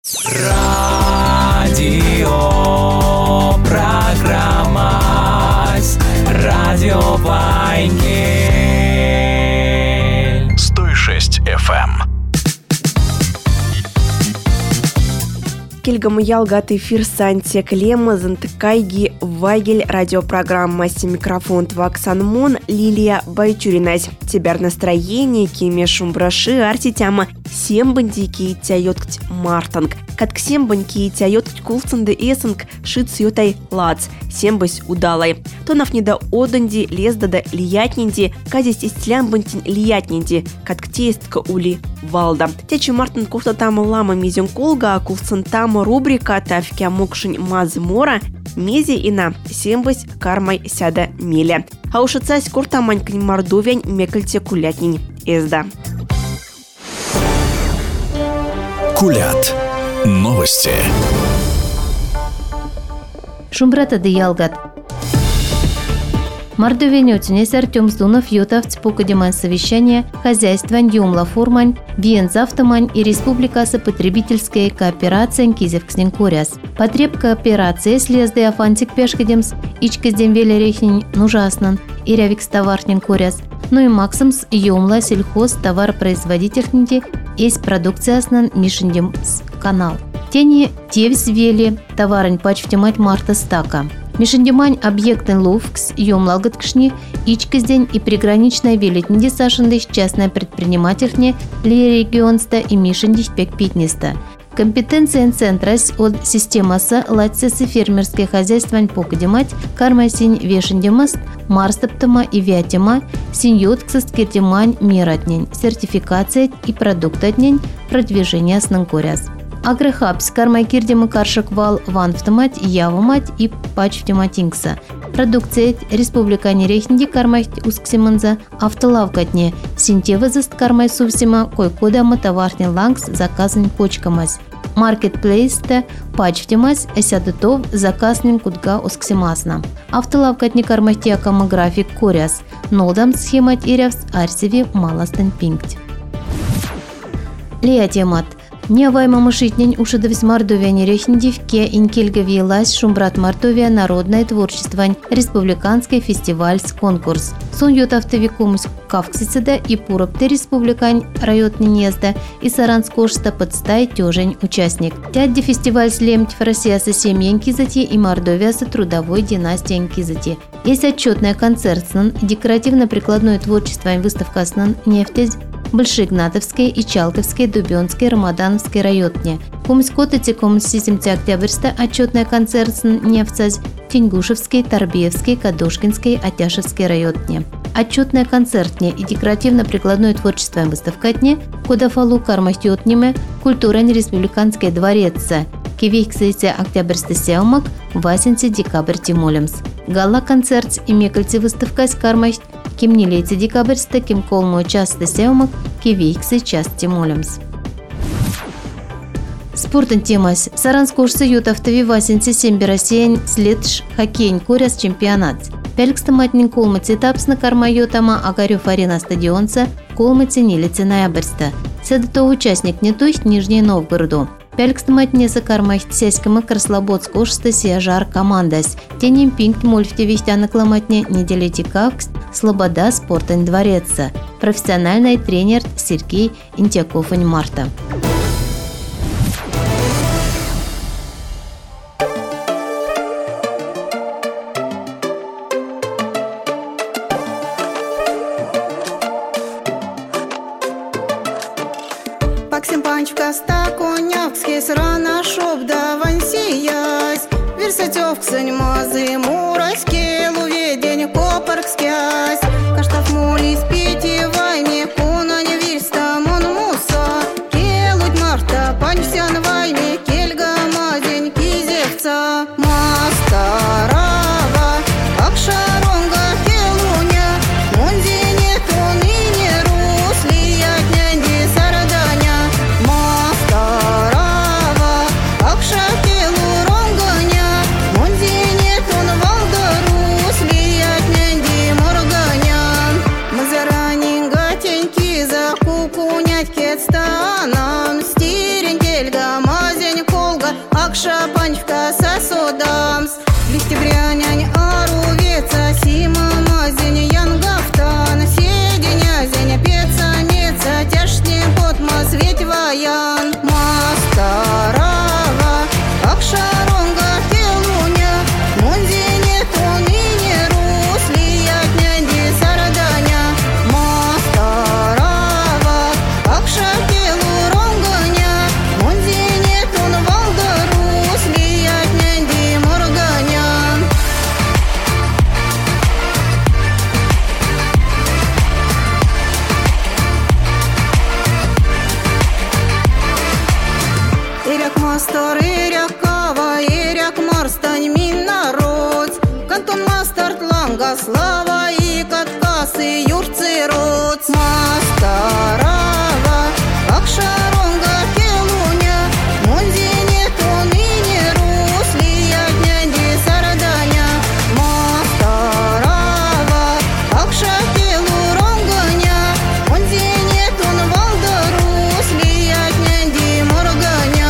Радио программа Радио Вайнгель 106 FM. Кельгам ялгат эфир сантек лема зантыкайги Вайгель радиопрограмма «Микрофон Тваксан Мон» Лилия Байчуринась. Тебер настроение кеме шумбраши артитяма сембандики тяёткт мартанг. Катк сембанки тяёткт кулцанды эсанг шиц ётай лац. Сембась удалай. Тонов неда оданди лездада лиятнинди. Казись истлямбантин лиятнинди. Катк тестка ули валда. Течи мартан куфта там лама мизен колга, кулцан там рубрика тавкя мокшин мазмора. Мези ина сембась кармай сяда меля. А уж отцась куртаманькань мордовянь мекальте кулятнин эзда. Кулят. Новости. Шумбрата де ялгат. Мордовия отнес Артем Сдунов ютавц покадеман совещание хозяйстван юмла формань, Виензавтомань и Республикасы потребительская кооперация Кизевкснен Коряс. Потреб кооперации слезды афантик пешкадемс, ичказдем велерехнин нужаснан, и рявикс товарнин Коряс. Ну и максимс юмла сельхоз товаропроизводительники есть продукция аснан мишендем канал. Тени тевс вели товарань пачвтемать марта стака. Мишендемань объектен ловкс, юмлалгаткшни, ичказдень и приграничная велетнди сашендых частное предпринимательхне ли регионста и мишендих пек питниста. Компетенция центрас от системаса латсесы фермерское хозяйство покадемать, карма синь вешендемаст, марстаптама и вятема, синьотксаст кертемань миратнень, сертификация и продуктатнень, продвижение снанкоряс. Агрохабс кармай кирдема каршаквал ванфтамать, явомать и пачвтематинкса. Продукция республикане рехнди кармай усксиманза, автолавкатне, синтевазаст кармай сувсима, койкодама товарный лангс заказан почкамась. Маркетплейста пачвтемась, эсядутов заказнин кудга усксимасна. Автолавкатне кармайтиакама график коряс, нодам схемать ирявс арсеви маластан пинкт. Леятемат. Неавайма мышитнень ушедовис Мордовия нерехндивке инкельгавиелась Шумбрат Мордовия народное творчество республиканский фестиваль с конкурс. Сон ют автовикумус кавксицида и пуропте республикань райотный незда и саранскошста подстай тёжень участник. Тядди фестиваль слемть Россия со семьей Кизати и Мордовия со трудовой династией Кизати. Есть отчетная концертснан, декоративно-прикладное творчество и выставка снан нефтезь, Большеигнатовской и Чалковской, Дубенской, Рамадановской райотне. Кумскотыте коммунистизмте Октябрьста отчетная концерт нефтсазь Тенгушевской, Торбеевской, Кадушкинской, Атяшевской райотне. Отчетная концертне и декоративно-прикладное творчество и выставкатне Кодафалу кармахтётниме культурань республиканской дворецца. Кивейксейте Октябрьста сеумак, Васенце декабрь тимолемс. Гала-концерт и мекальце выставкась кармахт кем не лейте декабрьста, кем колму часто сеумак, кивейксы часто тимолемс. Спортен темась. Саранскошсы ют автови Васенце семби Россиян следш хоккейн коряс чемпионат. Пелькстаматнин колмыце этапсна карма йотама Агарёв арена стадионца колмыце нелице ноябрьста. Седото участник не туйх Нижний Новгороду. Пелькстаматнеса кармахт сеськама Краслободскошста сиажар командас. Тенем пинкт мульфте вихтяна кламатне неделите кавкс Слобода спортен дворецца. Профессиональный тренер Сергей Интякофань Марта. Панчка ста конявский срана шоп да вансиясь. Версатёв ксань мазы мурайский луведень копарк скясь. Каштав моли спите вайне кона не вирста мон муса. Келудь марта панчсян вайне кельга мазень кизевца. Мастарава акшаронга келуня. Монзине тоныне русли ятнянди сараданя. Мастарава акша келуронгоня. Монзине тон валдару Эряк мастер, эряк кава, эряк марстань мин народ. Кантон мастер тланга слава и каткасы юрцы род. Мастерава, как шаронга келуня, мунзине тонине русли ятнянди сарданя. Мастерава, как шакелу ронганя, мунзине тон валда русли ятнянди морганя.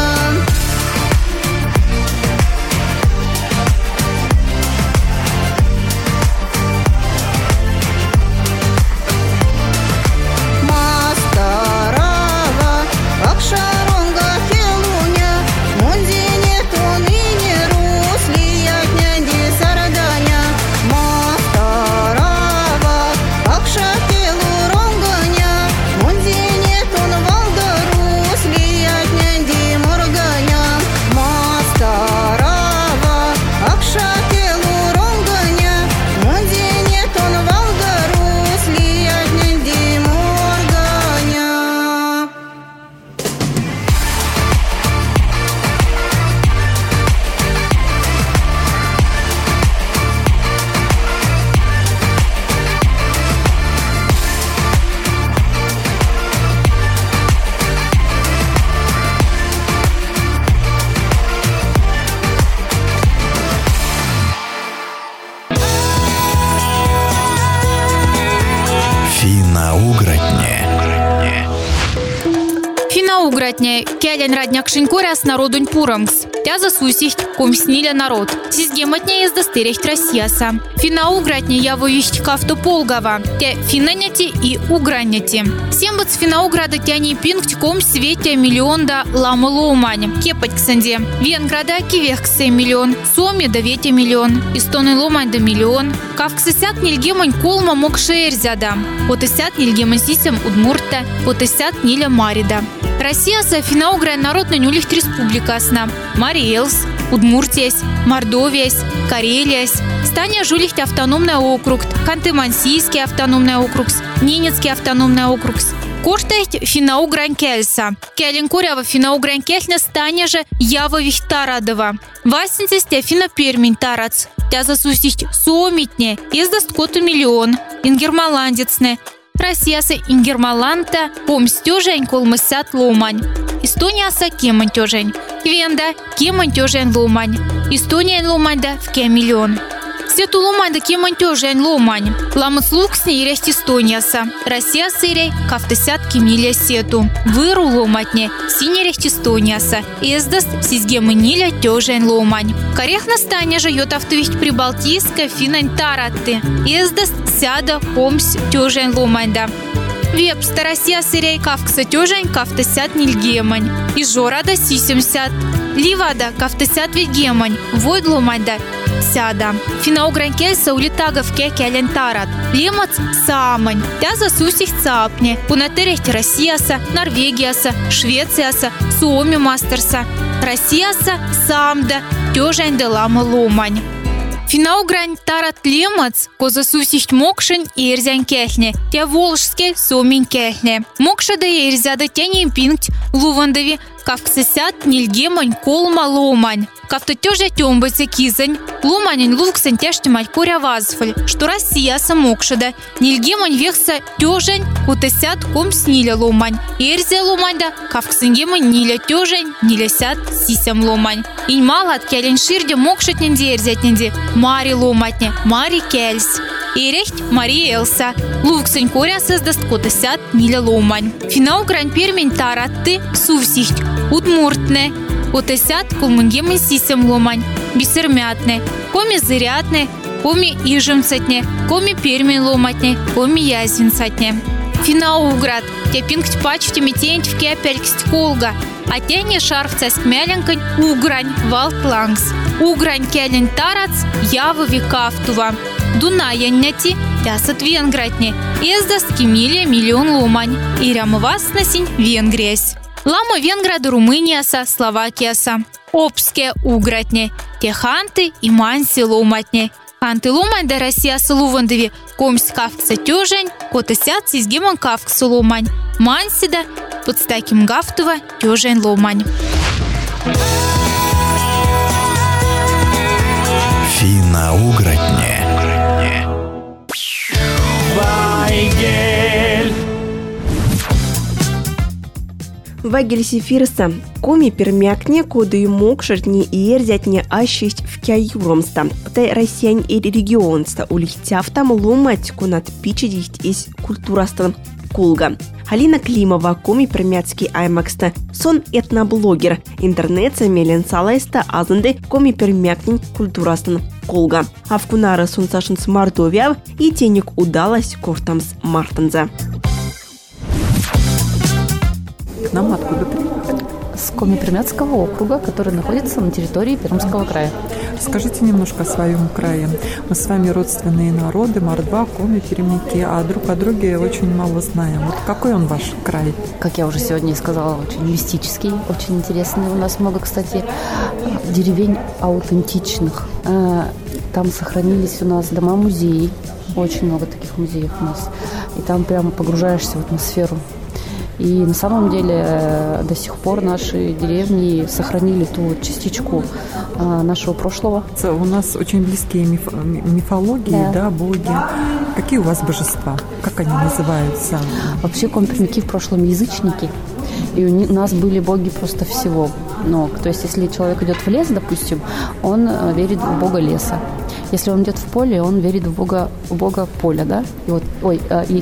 Мастерава, как шаронга келуня, мунзине тонине русли ятнянди сарданя. Мастерава, как шакелу ронганя, мунзине тон валда русли ятнянди морганя. Мастерава, как шакелу ронганя, мунзине тон валда русли ятнянди морганя. Финно-угротне. Финно-угротне, келен радняк шинкоряс народунь пурамкс. Тя засусихть комсниля народ. Сизгематне ездастерехть Россияса. Финно-угротне явоюхть кавтополгава. Те финнаняти и уграняти. Сембац Финно-уграда тяни пинкть ком свете миллионда ламы лоумань. Кепать ксанде. Венграда кивехксе миллион. Соми да вете миллион. Истоны ломань да миллион. Кавксесят нильгемань колма мокшеерзяда. Потесят нильгемань сисем удмурта. Потесят ниля марида. Россия са Финно-уграя народная нюлихт республикасна. Мариэлс, Удмуртиясь, Мордовиясь, Карелиясь. Стане жулихт автономный округ, Канты-Мансийский автономный округ, Ненецкий автономный округ. Коштахт Финно-угрань кельса. Келин корява Финно-угрань кельсне стане же явових тарадова. Васинцес те Финно-пермень тарац. Тя засусихт сомитне, ездаст коту миллион. Ингермаландецне. Россиясы ингермаланта помстёжень колмысят ломань. Эстонияса кемантёжень. Квенда кемантёжень ломань. Эстония ломань в ке миллион. Сету ломань да кемантёжень ломань. Ламыц луксне иресть Эстонияса. Россия сырей кавтысят кемиля сету. Выру ломатне синересть Эстонияса. Эздаст сизгемы ниля тёжень ломань. Корехна стане же йотавтывихт прибалтийска финань таратты. Эздаст сяда помс тёжень ломанда. Вепста Россия сырей кавкса тёжень кавтысят нильгемань. И жорада сисемсят. Ливада кавтысят вегемань. Войд ломанда сяда. Финно-угрань кельса улитагов келен тарат. Лемац самань. Тя засусих цапне. Пунатерехт Россияса, Норвегияса, Швецияса, Суоми мастерса. Россияса самда тёжень де лама ломань. Финно-угрань тарат лемац, козасусихт мокшень и эрзянь кехне. Тя волжске сомень кехне. Мокша да эрзяда тянем пинкть лувандови кавксесят нильгемань колма ломань. Кавто тёжа тёмбайся кизань. Ломанень луксень тяштимать коря вазфаль. Что Россия самокшада. Нильгемань вехса тёжень утесят ком сниля ломань. Эрзя ломань да кавксенгемань ниля тёжень нилясят сисям ломань. Инь малат келень ширде мокшатненди эрзятненди. Мари ломатне, мари кельс. Эрехть Мари Элса. Луксень коря создаст котесят ниля ломань. Финно-угрань пермень таратты сувсихть. Удмуртне. Отесят колмунгемын сисем ломань. Бисермятне. Коми зырятне. Коми ижемцатне. Коми пермень ломатне. Коми язвинцатне. Финно-уград. Те пинкть пачте метенть в кепельксть колга. А тяне шарфцасть мяленкань угрань валтлангс. Угрань келень тарац явы викавтува. Дунаянняти тясат венгратне. Эздаст кемилия миллион ломань. И рямывас насень Венгриясь. Лама Венграда Румынияса, Словакияса. Обске угратне. Те ханты и манси ломатне. Ханты ломань да Россиясы лувандови. Комсь кавкса тёжень, котесят сизгемон кавкса ломань. Мансида под стаким гафтова тёжень ломань. Финно-угротне. Вагель сефирса. Коми пермякне коды мокшертни и ерзятне ащесть в кяюромста. Птай россиян и регионста улихтяфтам ломать кунат пичедихт из культурастан кулга. Алина Климова, коми пермяцкий аймакста, сон этноблогер. Интернет мелен салайста азанды коми пермякнин культурастан кулга. А в кунара сунсашин с Мордовия и тенек удалось кортамс Мартанза. Нам откуда приехали? С Коми-Пермяцкого округа, который находится на территории Пермского края. Скажите немножко о своем крае. Мы с вами родственные народы, мордва, коми, пермяки, а друг о друге очень мало знаем. Вот какой он ваш край? Как я уже сегодня сказала, очень мистический, очень интересный. У нас много, кстати, деревень аутентичных. Там сохранились у нас дома-музеи. Очень много таких музеев у нас. И там прямо погружаешься в атмосферу. И на самом деле до сих пор наши деревни сохранили ту частичку нашего прошлого. У нас очень близкие мифологии, да, боги. Какие у вас божества? Как они называются? Вообще коми-пермяки в прошлом язычники. И у нас были боги просто всего. Но, то есть, если человек идет в лес, допустим, он верит в бога леса. Если он идет в поле, он верит в бога поля, да? И вот, и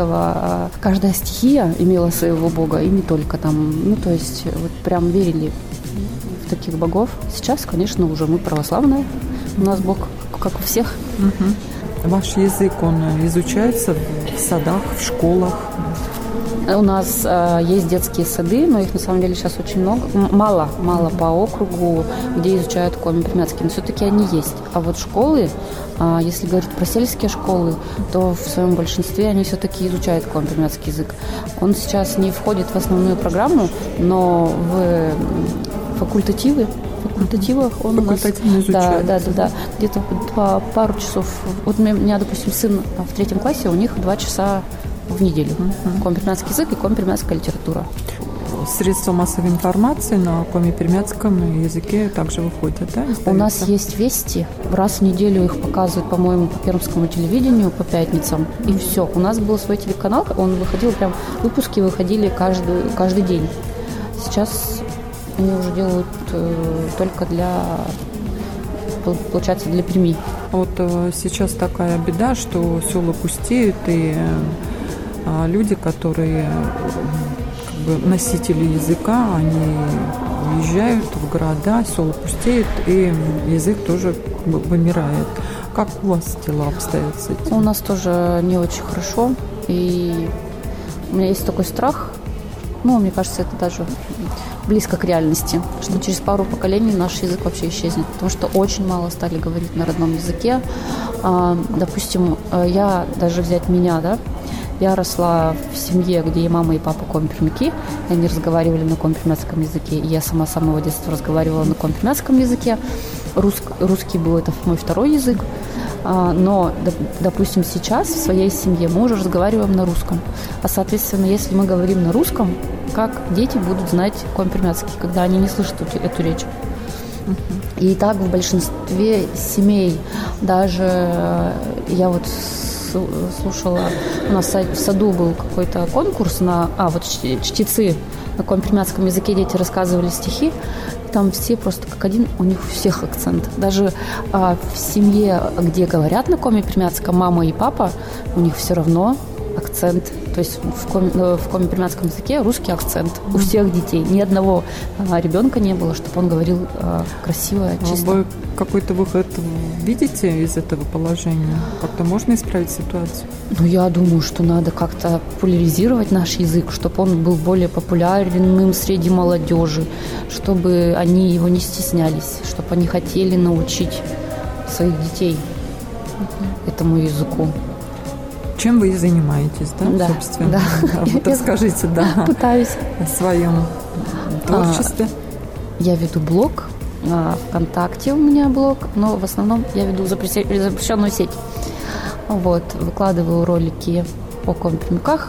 каждая стихия имела своего бога, и не только там. Ну, то есть, вот прям верили в таких богов. Сейчас, конечно, уже мы православные. У нас бог, как у всех. Угу. Ваш язык, он изучается в садах, в школах? У нас есть детские сады, но их на самом деле сейчас очень много, мало по округу, где изучают коми-пермяцкий, но все-таки они есть. А вот школы, если говорить про сельские школы, то в своем большинстве они все-таки изучают коми-пермяцкий язык. Он сейчас не входит в основную программу, но в факультативах он у нас изучается. Да. Где-то по пару часов. Вот у меня, допустим, сын в 3 классе, у них 2 часа в неделю. Коми-пермяцкий язык и коми-пермяцкая литература. Средства массовой информации на коми-пермяцком языке также выходят, да? У нас есть вести. Раз в неделю их показывают, по-моему, по пермскому телевидению по пятницам. И все. У нас был свой телеканал, он выходил прям, выпуски выходили каждый день. Сейчас они уже делают только получается, для Перми. Вот сейчас такая беда, что села пустеют, и люди, которые как бы носители языка, они уезжают в города, села пустеют, и язык тоже вымирает. Как у вас дела обстоят с этим? У нас тоже не очень хорошо, и у меня есть такой страх, мне кажется, это даже близко к реальности, что через пару поколений наш язык вообще исчезнет, потому что очень мало стали говорить на родном языке. Допустим, даже взять меня, да, я росла в семье, где и мама, и папа коми-пермяки, и они разговаривали на коми-пермяцком языке, и я сама с самого детства разговаривала на коми-пермяцком языке. Русский был это мой второй язык, но, допустим, сейчас в своей семье мы уже разговариваем на русском, а, соответственно, если мы говорим на русском, как дети будут знать коми-пермяцкий, когда они не слышат эту речь. И так в большинстве семей, даже я вот слушала, у нас в саду был какой-то конкурс чтецы на коми-пермяцком языке, дети рассказывали стихи, и там все просто как один, у них у всех акцент. Даже в семье, где говорят на коми-пермяцком мама и папа, у них все равно акцент. То есть в коми-пермяцком языке русский акцент у всех детей. Ни одного ребенка не было, чтобы он говорил красиво, чисто. Вы какой-то выход видите из этого положения? Как-то можно исправить ситуацию? Я думаю, что надо как-то популяризировать наш язык, чтобы он был более популярным среди молодежи, чтобы они его не стеснялись, чтобы они хотели научить своих детей этому языку. Чем вы и занимаетесь, да, собственно? Да. Вот расскажите, пытаюсь о своем творчестве. Я веду блог, ВКонтакте у меня блог, но в основном я веду запрещенную сеть. Выкладываю ролики о коми-пермяках,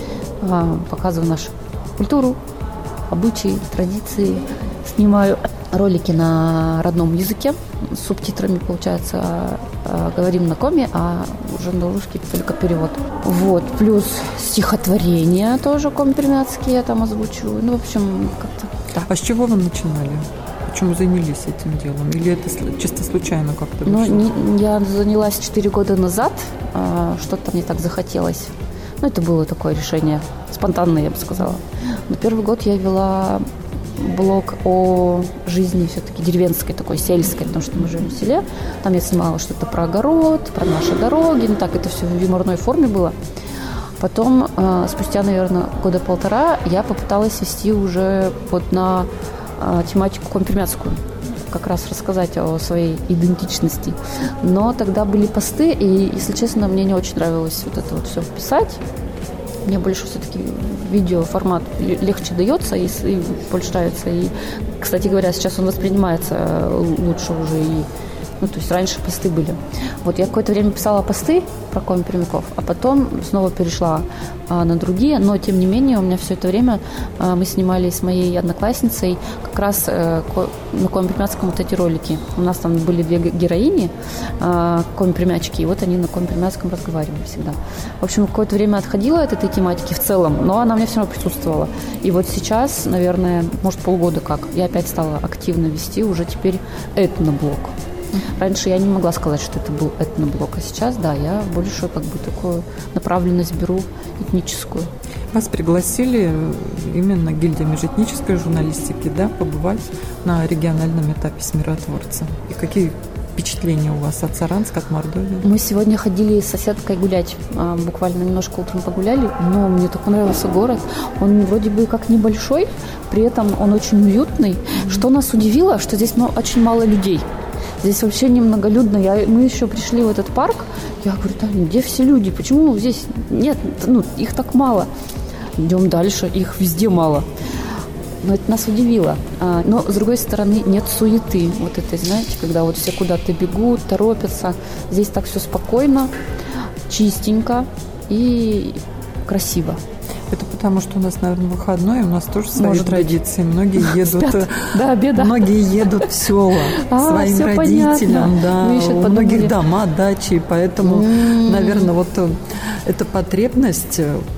показываю нашу культуру, обычаи, традиции, снимаю ролики на родном языке с субтитрами, получается, говорим на коми, а уже на русский только перевод. Вот, плюс стихотворения тоже коми-пермяцкие я там озвучиваю. Ну, в общем, как-то так. А с чего вы начинали? Почему занялись этим делом? Или это чисто случайно как-то вышло? Ну, я занялась 4 года назад, что-то мне так захотелось. Ну, это было такое решение спонтанное, я бы сказала. Но первый год я вела блог о жизни все-таки деревенской, такой сельской, потому что мы живем в селе. Там я снимала что-то про огород, про наши дороги. Ну, так это все в юморной форме было. Потом, спустя, наверное, года 1,5, я попыталась вести уже на тематику коми-пермяцкую, как раз рассказать о своей идентичности. Но тогда были посты, и, если честно, мне не очень нравилось вот это вот все писать. Мне больше все-таки видеоформат легче дается и больше нравится. И, кстати говоря, сейчас он воспринимается лучше уже. Ну, то есть раньше посты были. Вот я какое-то время писала посты про коми-пермяков, а потом снова перешла на другие, но, тем не менее, у меня все это время мы снимали с моей одноклассницей как раз на коми-пермяцком вот эти ролики. У нас там были 2 героини, коми-пермячки, и вот они на коми-пермяцком разговаривали всегда. В общем, какое-то время отходила от этой тематики в целом, но она у меня все равно присутствовала. И вот сейчас, наверное, может, полгода как, я опять стала активно вести уже теперь этноблог. Раньше я не могла сказать, что это был этноблог, а сейчас, да, я больше как бы такую направленность беру этническую. Вас пригласили именно гильдия межэтнической журналистики, да, побывать на региональном этапе с «Миротворцем». И какие впечатления у вас от Саранска, от Мордовии? Мы сегодня ходили с соседкой гулять, буквально немножко утром погуляли, но мне так понравился город. Он вроде бы как небольшой, при этом он очень уютный. Что нас удивило, что здесь очень мало людей. Здесь вообще немноголюдно. Мы еще пришли в этот парк. Я говорю, да, где все люди? Почему здесь нет? Ну, их так мало. Идем дальше, их везде мало. Но это нас удивило. Но, с другой стороны, нет суеты. Вот этой, знаете, когда вот все куда-то бегут, торопятся. Здесь так все спокойно, чистенько и красиво. Это потому, что у нас, наверное, выходной, у нас тоже свои традиции. Многие едут, до обеда. Многие едут в села к своим родителям, да, у многих дома, дачи, поэтому, наверное, вот эта потребность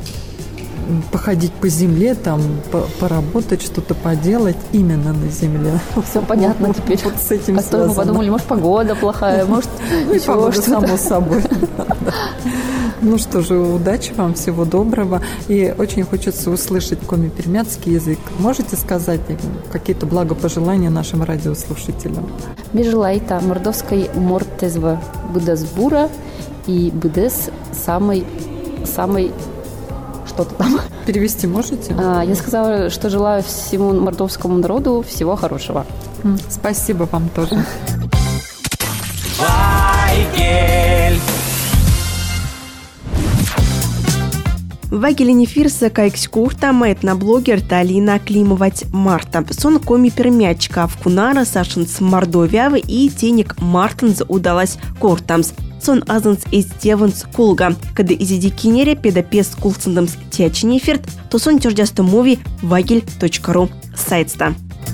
походить по земле, там, поработать, что-то поделать именно на земле. Все понятно теперь. Вот с этим связано. А то мы подумали, может, погода плохая, может, ничего, что само собой. Ну что же, удачи вам, всего доброго. И очень хочется услышать коми-пермяцкий язык. Можете сказать какие-то благопожелания нашим радиослушателям? Межелайта мордовской мортезве будес бура и будес самый что-то там. Перевести можете? Я сказала, что желаю всему мордовскому народу всего хорошего. Спасибо вам тоже. Вагелини фирса кайкскурта этноблогер Талина Климовать Марта. Сон коми-пермячка в Кунара Сашинс Мордовия и тенек Мартинс удалась кортамс. Сон азанс из деванс кулга. Когда изиди кинере педапес кулсандамс тячнеферт, то сон тёждясто мови vagel.ru сайтста.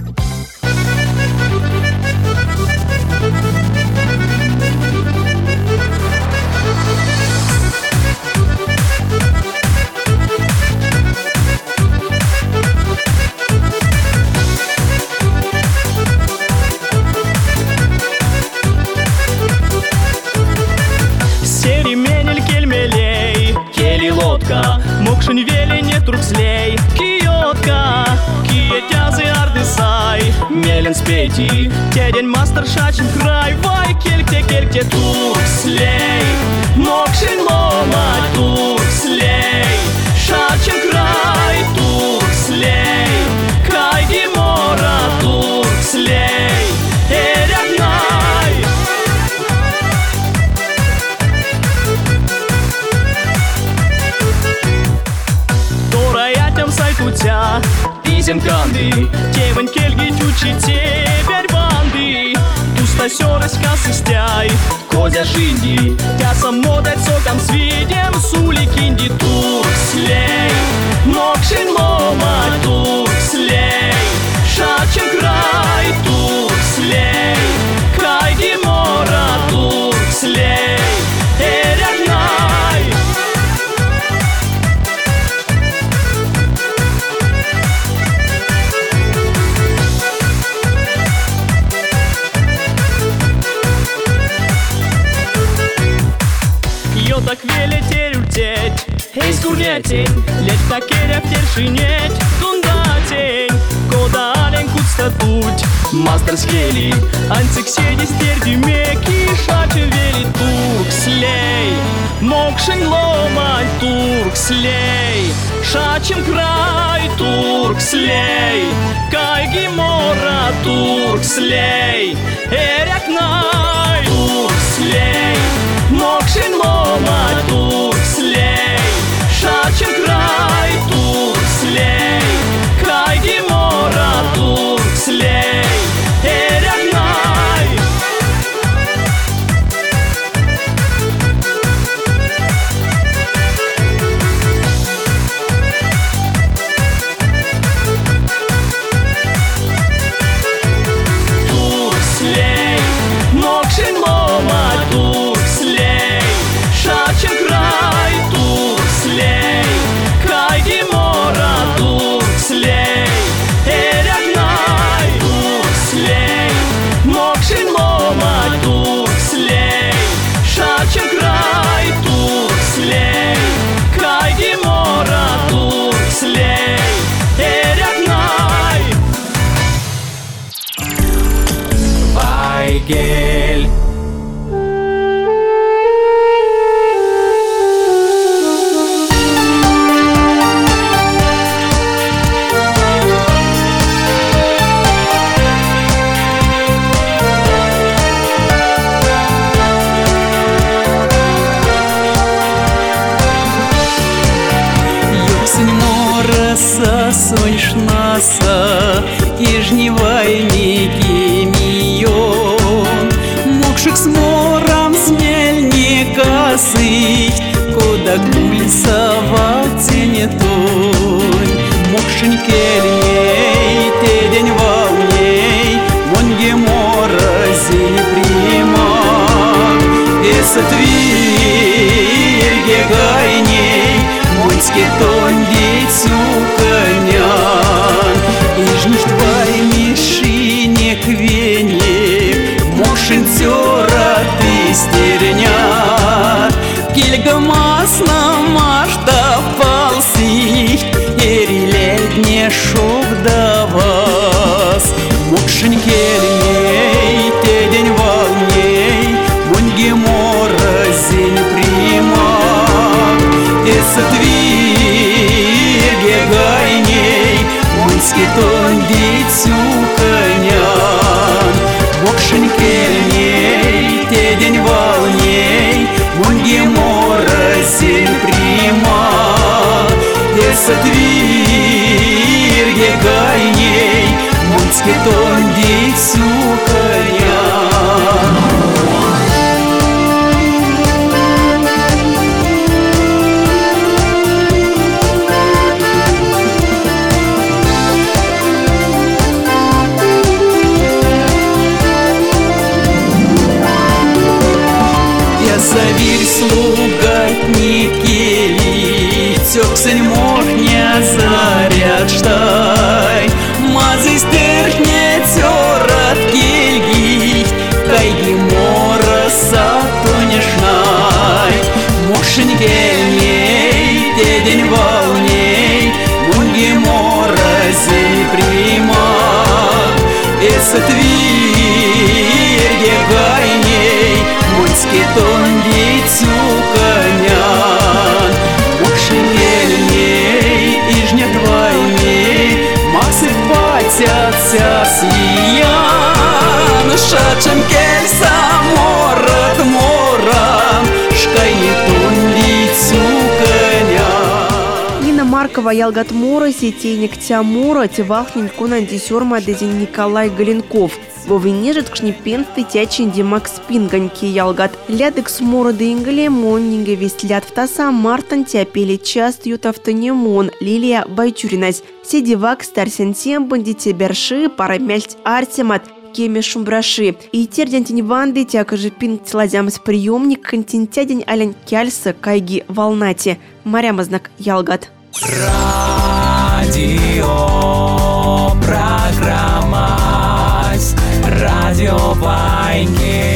Мокшин вели не трукслей, киотка, киетязы ардысай, мелен спейти, тедень мастер шачин край, вай кельте туркслей, мокшин ломать туркслей, шачин край туркслей, край гемора туркслей, эрягнай. Сайтутя, пизенканды, тевен кельги тючи теперь банды, туста сёрась касыстяй, козя шинди, тяса модать сокам свидем, сули кинди туркслей, мокшин ломать туркслей, шачин край туркслей. скурнетень, лет такеля в тершинет, тундатень, кода ален кутстат путь, мастер скели, антик седи стерди меки, шаче вели туркслей, мокшин ломань туркслей, шачем край туркслей, кайги мора туркслей, эрякнай туркслей, мокшин ломань туркслей, шачем край туркслей, кайги мора туркслей, эрякнай. Туркслей, мокшин ломать туркслей, шачем край туркслей, кайги мора туркслей, эрякнай туркслей, мокшин ломать туркслей, шачем край туркслей, кайги мора туркслей, эрякнай. Вайгель. Соньшнаса и жнивайники мион, мокшик с мором смельника сыть, куда кульсова тенетонь, мокшин кельней, те день волней, монге мора зель примак, эсотвирге гайней, моньски тонди цуканян, и жнить твой мишине квенек, мокшин тёра ты стернят, кильга масло марта палсить, эриледне шок да вас, мокшин кельней, те день волней, монги мора зель примак, эсотвирге гайней, моньски тонди цуканян, мокшин кельней, те день волней, монги мора зель примак, эсотвирге гайней, моньски тонди цуканян. Завирь слугатники, тёксень мохня заряд штай, мазы стерхне тёрат кельги, кайги мора сатонешнай, мокшин кельней, те день волней, мунги мора зель примак, эсотвирге гайней, моньски тонди цуканян, мокшин кельней, и жнет войней, максы патятся слиян, шачем кельса морат моран, шкайни тонди цуканян. Нина Маркова Ялгат Мора, сетейник Тямура, Тевахнин Кунан Десерма Дезин Николай Галенков. Вовинежит кшнипенты тячин Макс Пинганьки Ялгат. Лядекс Мора де Ингле, Моннинге Вестлят Втаса, Мартан Тяпели Част Ютавтанемон, Лилия Байчуринась. Седивак Старсентем Бандите Берши, Парамельт Артемат, Кеме Шумбраши. И тердянтень Ванды тякожи пинг тиладямс приемник континтядень алень кяльса кайги волнати. Марямазнак Ялгат. Радио программа Радио Вайнгель.